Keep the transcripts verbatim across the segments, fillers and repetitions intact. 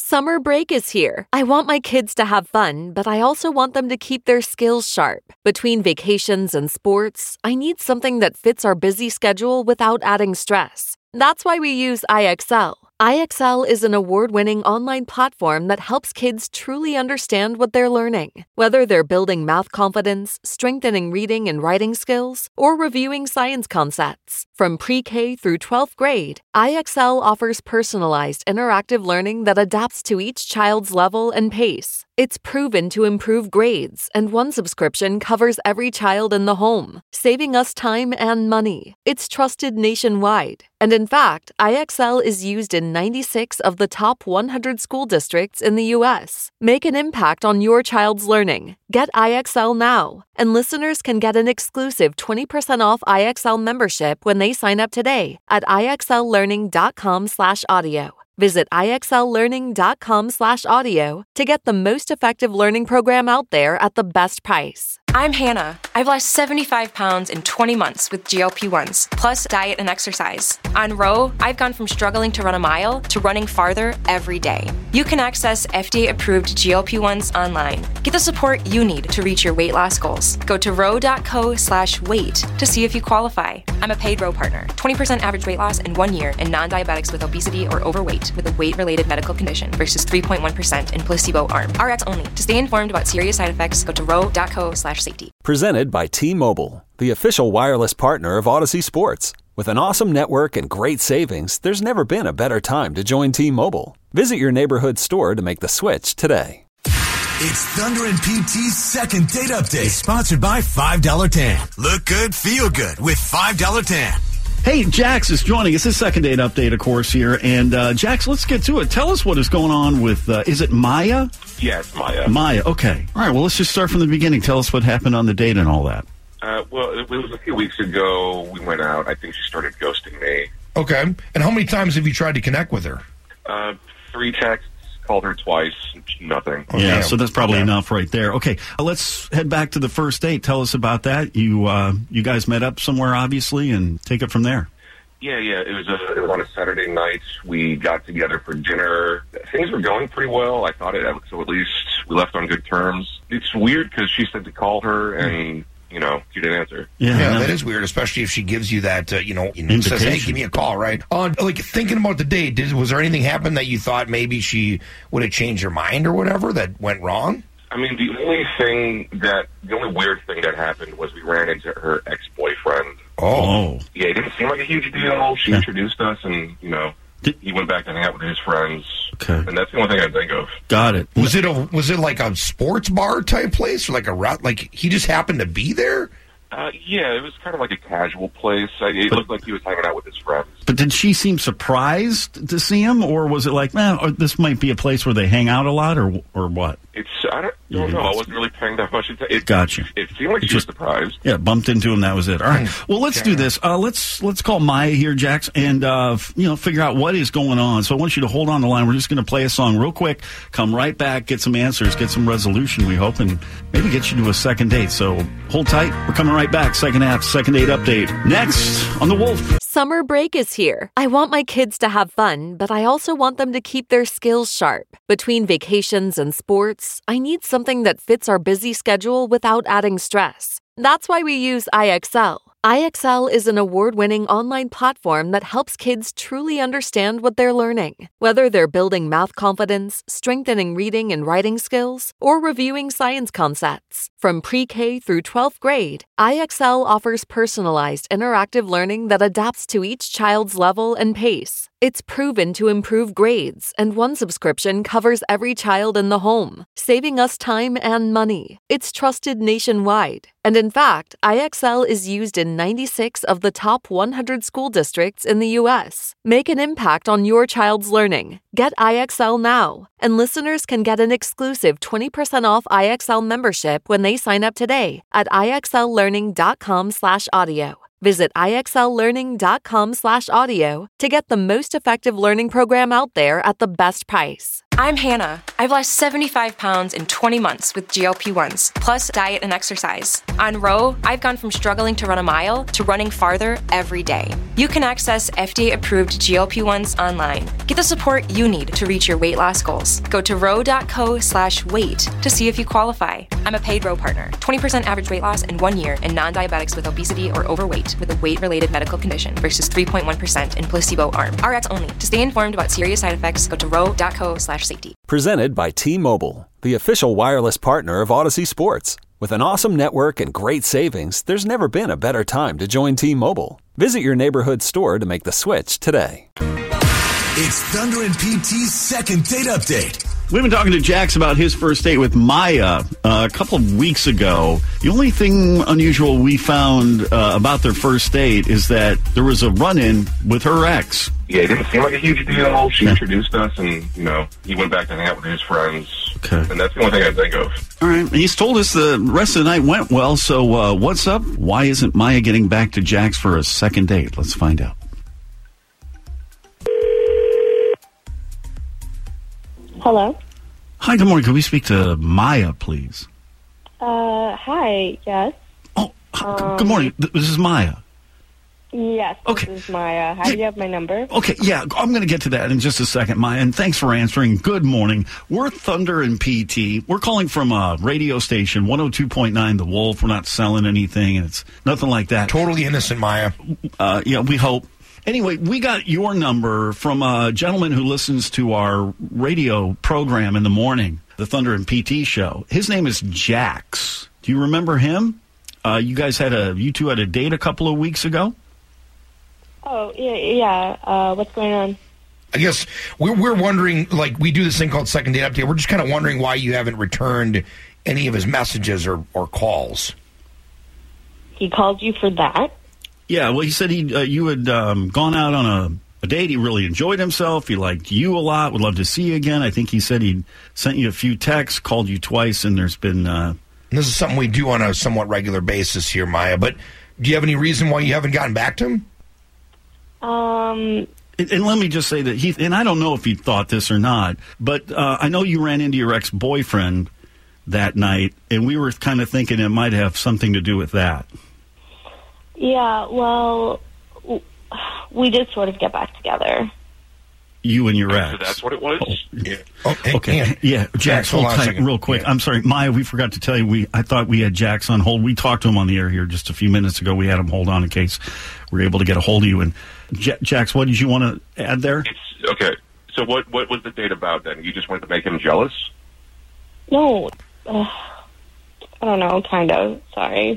Summer break is here. I want my kids to have fun, but I also want them to keep their skills sharp. Between vacations and sports, I need something that fits our busy schedule without adding stress. That's why we use I X L. I X L is an award-winning online platform that helps kids truly understand what they're learning. Whether they're building math confidence, strengthening reading and writing skills, or reviewing science concepts. From pre-K through twelfth grade, I X L offers personalized interactive learning that adapts to each child's level and pace. It's proven to improve grades, and one subscription covers every child in the home, saving us time and money. It's trusted nationwide. And in fact, I X L is used in ninety-six of the top one hundred school districts in the U S. Make an impact on your child's learning. Get I X L now. And listeners can get an exclusive twenty percent off I X L membership when they sign up today at ixllearning.com slash audio. Visit ixllearning.com slash audio to get the most effective learning program out there at the best price. I'm Hannah. I've lost seventy-five pounds in twenty months with G L P ones, plus diet and exercise. On Row, I've gone from struggling to run a mile to running farther every day. You can access F D A-approved G L P ones online. Get the support you need to reach your weight loss goals. Go to row.co slash weight to see if you qualify. I'm a paid Row partner. twenty percent average weight loss in one year in non-diabetics with obesity or overweight with a weight-related medical condition versus three point one percent in placebo arm. R X only. To stay informed about serious side effects, go to row.co slash safety. Presented by T-Mobile, the official wireless partner of Odyssey Sports. With an awesome network and great savings, there's never been a better time to join T-Mobile. Visit your neighborhood store to make the switch today. It's Thunder and P T's second date update, sponsored by five dollar Tan. Look good, feel good with five dollar Tan. Hey, Jax is joining us. His second date update, of course, here. And, uh, Jax, let's get to it. Tell us what is going on with, uh, is it Maya? Yeah, it's Maya. Maya, okay. All right, well, let's just start from the beginning. Tell us what happened on the date and all that. Uh, well, it was a few weeks ago. We went out. I think she started ghosting me. Okay. And how many times have you tried to connect with her? Uh, three texts, called her twice, nothing. Oh, yeah, damn. So that's probably yeah. enough right there. Okay, uh, let's head back to the first date. Tell us about that. You uh, you guys met up somewhere, obviously, and take it from there. Yeah, yeah. It was a, it was on a Saturday night. We got together for dinner. Things were going pretty well. I thought it, so at least we left on good terms. It's weird because she said to call her and, you know, she didn't answer. Yeah, yeah that is weird, especially if she gives you that, uh, you know, says, hey, give me a call, right? Uh, like, thinking about the date, did, was there anything happen that you thought maybe she would have changed her mind or whatever that went wrong? I mean, the only thing that, the only weird thing that happened was we ran into her ex-boyfriend. Oh. Yeah, it didn't seem like a huge deal. She yeah. introduced us, and, you know, Did, he went back to hang out with his friends. Okay. And that's the only thing I think of. Got it. Was it a was it like a sports bar type place, or like a route? Like he just happened to be there? Uh, yeah, it was kind of like a casual place. I, it but, looked like he was hanging out with his friends. But did she seem surprised to see him, or was it like, man, eh, this might be a place where they hang out a lot, or or what? It's I don't, don't know. I wasn't really paying that much attention. It, gotcha. It seemed like it she just, was surprised. Yeah, bumped into him. That was it. All right. Well, let's do this. Uh, let's let's call Maya here, Jax, and uh, you know, figure out what is going on. So I want you to hold on the line. We're just going to play a song real quick. Come right back. Get some answers. Get some resolution. We hope, and maybe get you to a second date. So hold tight. We're coming right back. Second half, second date update next on The Wolf. Summer break is here. I want my kids to have fun, but I also want them to keep their skills sharp. Between vacations and sports, I need something that fits our busy schedule without adding stress. That's why we use I X L. I X L is an award-winning online platform that helps kids truly understand what they're learning. Whether they're building math confidence, strengthening reading and writing skills, or reviewing science concepts. From pre-K through twelfth grade, I X L offers personalized interactive learning that adapts to each child's level and pace. It's proven to improve grades, and one subscription covers every child in the home, saving us time and money. It's trusted nationwide. And in fact, I X L is used in ninety-six of the top one hundred school districts in the U S. Make an impact on your child's learning. Get I X L now. And listeners can get an exclusive twenty percent off I X L membership when they sign up today at ixllearning.com slash audio. Visit ixllearning.com slash audio to get the most effective learning program out there at the best price. I'm Hannah. I've lost seventy-five pounds in twenty months with G L P ones, plus diet and exercise. On Row, I've gone from struggling to run a mile to running farther every day. You can access F D A-approved G L P ones online. Get the support you need to reach your weight loss goals. Go to row.co slash weight to see if you qualify. I'm a paid Row partner. twenty percent average weight loss in one year in non-diabetics with obesity or overweight with a weight-related medical condition versus three point one percent in placebo arm. R X only. To stay informed about serious side effects, go to row.co slash safety. Presented by T-Mobile, the official wireless partner of Odyssey Sports. With an awesome network and great savings, there's never been a better time to join T-Mobile. Visit your neighborhood store to make the switch today. It's Thunder and P T's second date update. We've been talking to Jax about his first date with Maya uh, a couple of weeks ago. The only thing unusual we found uh, about their first date is that there was a run-in with her ex. Yeah, it didn't seem like a huge deal. She yeah. introduced us, and, you know, he went back to hang out with his friends. Okay. And that's the only thing I think of. All right. And he's told us the rest of the night went well, so uh, what's up? Why isn't Maya getting back to Jax for a second date? Let's find out. Hello? Hi, good morning. Can we speak to Maya, please? Uh, hi, yes. Oh, um, good morning. This is Maya. Yes, okay. This is Maya. How do you have my number? Okay, yeah, I'm going to get to that in just a second, Maya, and thanks for answering. Good morning. We're Thunder and P T. We're calling from a radio station, one oh two point nine The Wolf. We're not selling anything, and it's nothing like that. Totally innocent, Maya. Uh, yeah, we hope. Anyway, we got your number from a gentleman who listens to our radio program in the morning, the Thunder and P T show. His name is Jax. Do you remember him? Uh, you guys had a, you two had a date a couple of weeks ago? Oh, yeah, yeah. Uh, what's going on? I guess we're, we're wondering, like, we do this thing called Second Date Update. We're just kind of wondering why you haven't returned any of his messages or, or calls. He called you for that? Yeah, well, he said he uh, you had um, gone out on a, a date. He really enjoyed himself. He liked you a lot. Would love to see you again. I think he said he sent you a few texts, called you twice, and there's been... Uh, and this is something we do on a somewhat regular basis here, Maya. But do you have any reason why you haven't gotten back to him? Um... And, and let me just say that he... And I don't know if he thought this or not, but uh, I know you ran into your ex-boyfriend that night, and we were kind of thinking it might have something to do with that. Yeah, well, we did sort of get back together. You and your ex. So that's what it was? Oh, yeah. Oh, hey, okay. Yeah, yeah. Jax, hold tight real quick. Yeah. I'm sorry, Maya, we forgot to tell you, we I thought we had Jax on hold. We talked to him on the air here just a few minutes ago. We had him hold on in case we were able to get a hold of you. And J- Jax, what did you want to add there? It's, okay. So what, what was the date about then? You just wanted to make him jealous? No. Uh, I don't know, kind of. Sorry.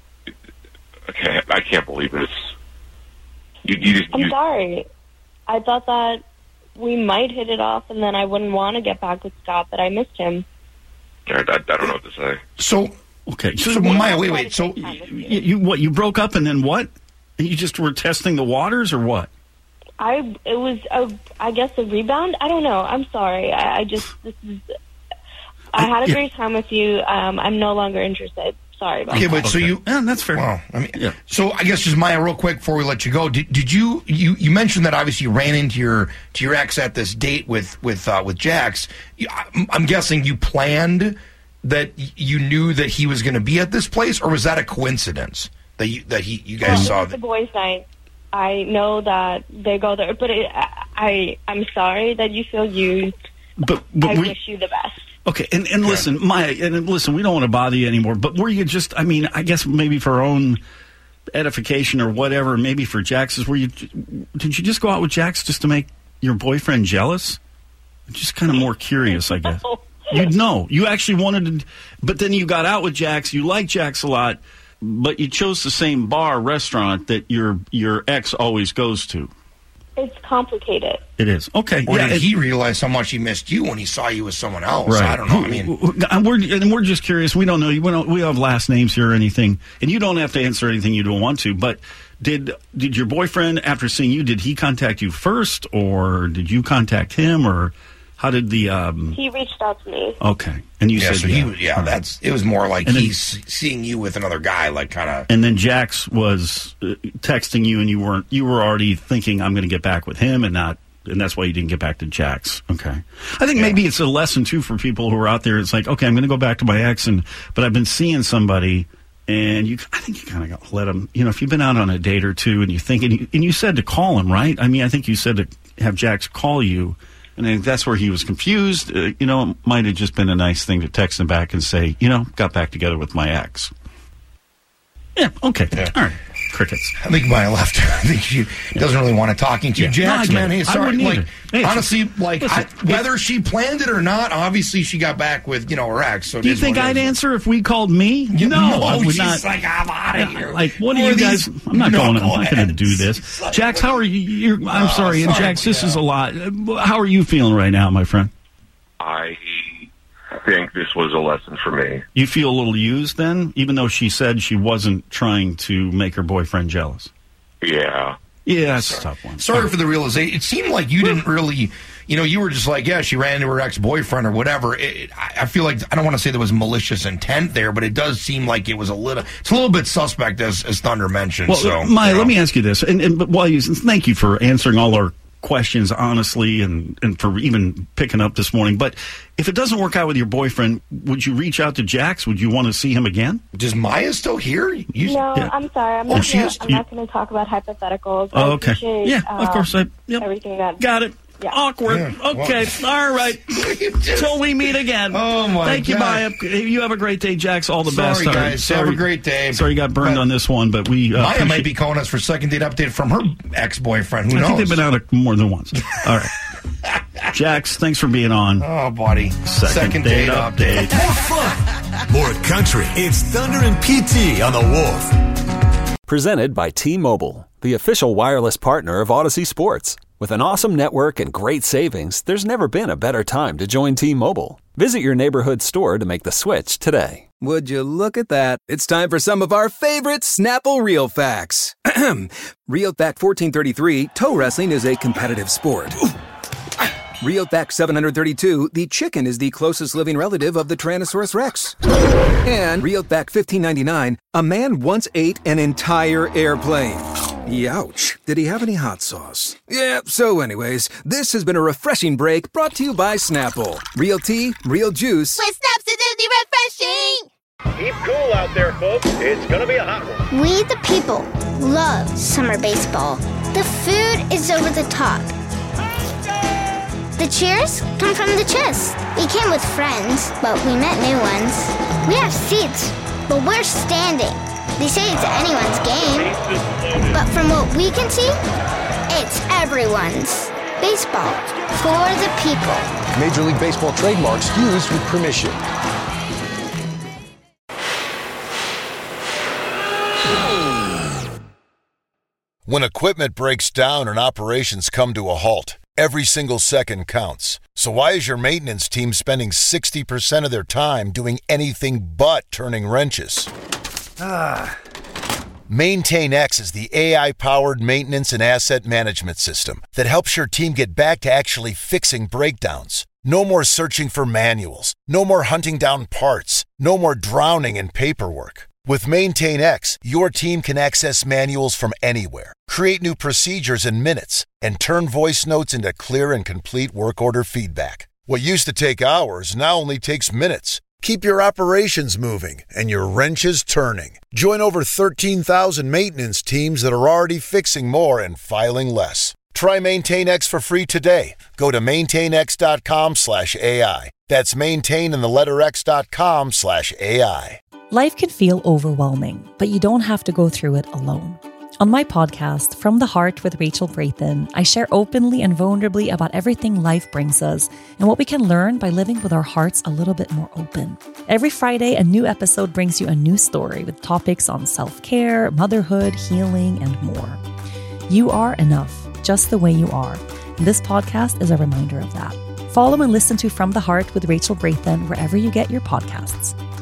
Okay, I can't believe this. You, you just, I'm you, sorry. I thought that we might hit it off, and then I wouldn't want to get back with Scott, but I missed him. I, I, I don't know what to say. So, okay, so, so Maya, wait, wait. So, you, you what? You broke up, and then what? You just were testing the waters, or what? I it was a, I guess a rebound. I don't know. I'm sorry. I, I just this is. I had a yeah. great time with you. Um, I'm no longer interested. Sorry about okay, that. but so okay. you, yeah, that's fair. Well, I mean, yeah. So I guess just Maya, real quick before we let you go, did, did you, you you mentioned that obviously you ran into your to your ex at this date with with uh, with Jax. I'm guessing you planned that you knew that he was going to be at this place, or was that a coincidence that you that he you guys well, saw it's that? The boys' night. I know that they go there, but it, I I'm sorry that you feel used. But, but I we, wish you the best. Okay, and, and listen, Maya, and listen, we don't want to bother you anymore, but were you just, I mean, I guess maybe for our own edification or whatever, maybe for Jax's, were you, did you just go out with Jax just to make your boyfriend jealous? Just kind of more curious, I guess. No. You'd know. You actually wanted to, but then you got out with Jax, you like Jax a lot, but you chose the same bar, restaurant that your your ex always goes to. It's complicated. It is. Okay. Or yeah, did it, he realize how much he missed you when he saw you with someone else? Right. I don't know. I mean, we're, and we're just curious. We don't know. We don't, we have last names here or anything, and you don't have to answer anything you don't want to. But did did your boyfriend, after seeing you, did he contact you first, or did you contact him, or how did the? Um... He reached out to me. Okay, and you yeah, said so yeah. he was, yeah. Right. That's it was more like and he's then, seeing you with another guy, like kind of. And then Jax was uh, texting you, and you weren't. You were already thinking, I'm going to get back with him, and not and that's why you didn't get back to Jax. Okay. I think yeah. maybe it's a lesson, too, for people who are out there. It's like, okay, I'm going to go back to my ex, and but I've been seeing somebody, and you, I think you kind of got to let them, you know, if you've been out on a date or two, and you think, and you, and you said to call him, right? I mean, I think you said to have Jax call you, and I think that's where he was confused. Uh, you know, it might have just been a nice thing to text him back and say, you know, got back together with my ex. Yeah, okay. Yeah. All right. Crickets. I think Maya left. I think she doesn't really want to talking to you. Yeah. Jax, no, man, hey, sorry. Like, hey, honestly, like, listen, I, whether she planned it or not, obviously she got back with, you know, her ex. So do you think I'd answer if we called me? You no, know, I would she's not. like, I'm out of here. Like, what are you guys? I'm not going. I'm not going to do this. Jax, how are you? You're, I'm oh, sorry, and Jax, this yeah. is a lot. How are you feeling right now, my friend? I think this was a lesson for me. You feel a little used then, even though she said she wasn't trying to make her boyfriend jealous? Yeah. Yeah, that's a tough one. Sorry for the realization. It seemed like you didn't really, you know, you were just like, yeah, she ran into her ex-boyfriend or whatever. It, it, I feel like, I don't want to say there was malicious intent there, but it does seem like it was a little, it's a little bit suspect, as, as Thunder mentioned. Well, so, Maya, you know. let me ask you this, and, and while you, thank you for answering all our questions honestly and, and for even picking up this morning. But if it doesn't work out with your boyfriend, would you reach out to Jax? Would you want to see him again? Does Maya still here? You, no, yeah. I'm sorry. I'm oh, not she gonna, is? I'm not going to talk about hypotheticals. Oh, okay. Yeah, um, of course. I yep. everything that got it. Yeah. Awkward. Yeah, okay. well, all right. Till we meet again. Oh, my Thank you, Maya. You have a great day, Jax. All the sorry, best. Guys. Sorry, have a great day. Sorry you got burned but on this one, but we... Uh, Maya appreciate- might be calling us for second date update from her ex-boyfriend. Who I knows? think they've been out more than once. All right. Jax, thanks for being on. Oh, buddy. Second, second date, date update. update. More fun. More country. It's Thunder and P T on the Wolf. Presented by T-Mobile, the official wireless partner of Odyssey Sports. With an awesome network and great savings, there's never been a better time to join T-Mobile. Visit your neighborhood store to make the switch today. Would you look at that? It's time for some of our favorite Snapple Real Facts. Real Fact fourteen thirty-three, toe wrestling is a competitive sport. Real Fact seven thirty-two, the chicken is the closest living relative of the Tyrannosaurus Rex. And Real Fact fifteen ninety-nine, a man once ate an entire airplane. Youch. Did he have any hot sauce? Yeah, so anyways, this has been a refreshing break brought to you by Snapple. Real tea, real juice. With Snap's refreshing! Keep cool out there, folks. It's gonna be a hot one. We, the people, love summer baseball. The food is over the top. The cheers come from the chest. We came with friends, but we met new ones. We have seats, but we're standing. They say it's anyone's game, but from what we can see, it's everyone's. Baseball for the people. Major League Baseball trademarks used with permission. When equipment breaks down and operations come to a halt, every single second counts. So why is your maintenance team spending sixty percent of their time doing anything but turning wrenches? Ah. MaintainX is the A I-powered maintenance and asset management system that helps your team get back to actually fixing breakdowns. No more searching for manuals. No more hunting down parts. No more drowning in paperwork. With MaintainX, your team can access manuals from anywhere, create new procedures in minutes, and turn voice notes into clear and complete work order feedback. What used to take hours now only takes minutes. Keep your operations moving and your wrenches turning. Join over thirteen thousand maintenance teams that are already fixing more and filing less. Try MaintainX for free today. Go to maintainx.com slash AI. That's maintain and the letter x.com slash AI. Life can feel overwhelming, but you don't have to go through it alone. On my podcast, From the Heart with Rachel Brathen, I share openly and vulnerably about everything life brings us and what we can learn by living with our hearts a little bit more open. Every Friday, a new episode brings you a new story with topics on self-care, motherhood, healing, and more. You are enough, just the way you are. And this podcast is a reminder of that. Follow and listen to From the Heart with Rachel Brathen wherever you get your podcasts.